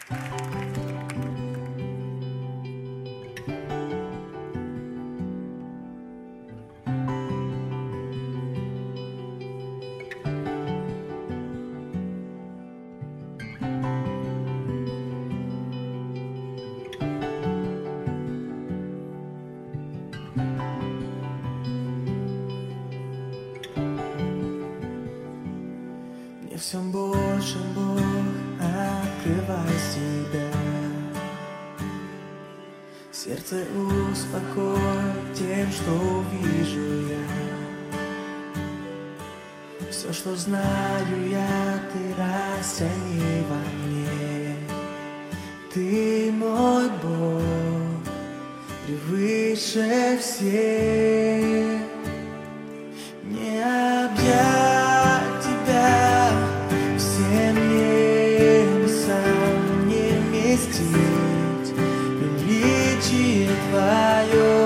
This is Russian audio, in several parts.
Мне все больше, Бог, открывай себя. Сердце успокой тем, что увижу я. Все, что знаю я, ты растяни во мне. Ты мой Бог, превыше всех. Не объять тебя всем небесам, не вместить величие Твое.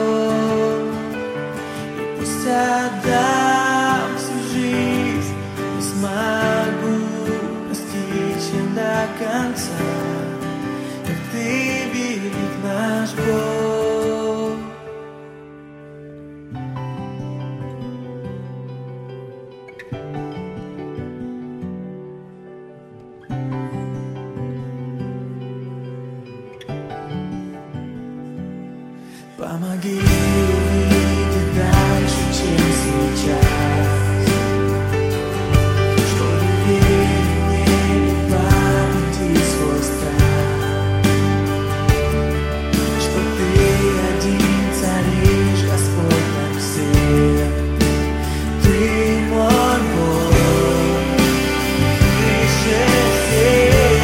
И пусть отдам всю жизнь, не смогу постичь до конца, как Ты велик наш Бог. Помоги увидеть дальше, чем сейчас, чтобы вернее памяти свой страх, что Ты один царишь, Господь над всем. Ты мой Бог, выше всех.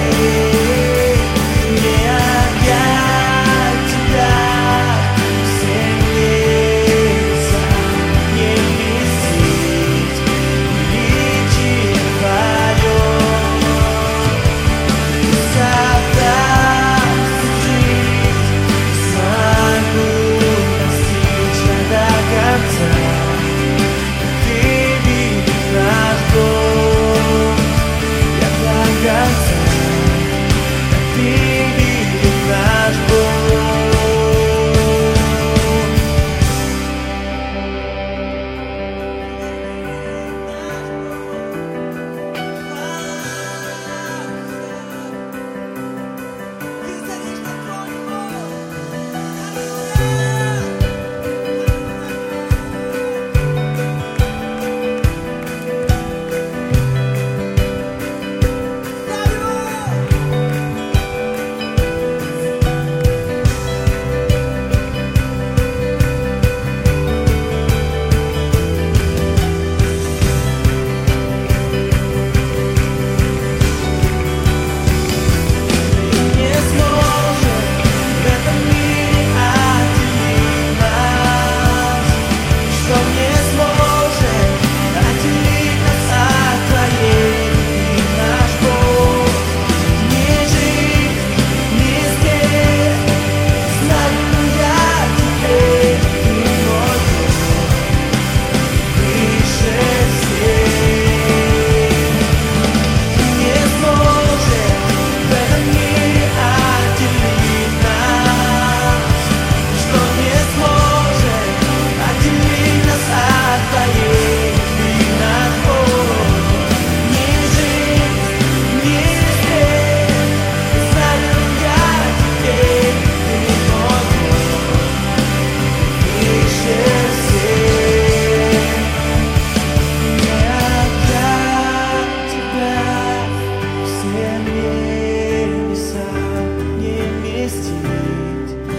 Не объять Тебя всем небесам, не вместить величие Твое. Пусть отдам всю жизнь, смогу достичь до конца. Ты велик наш Бог, я до конца. Ты велик наш Бог.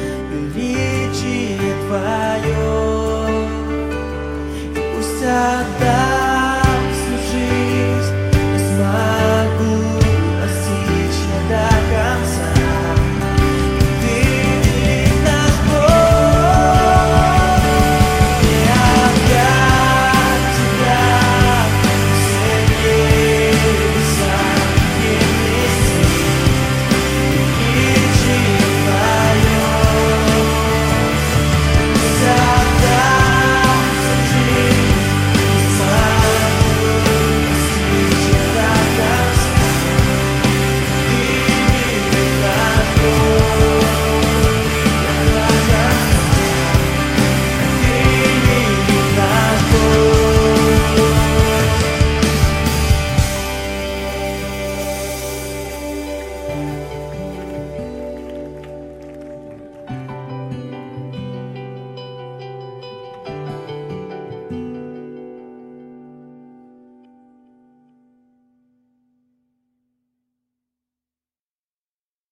Величие Твое, и пусть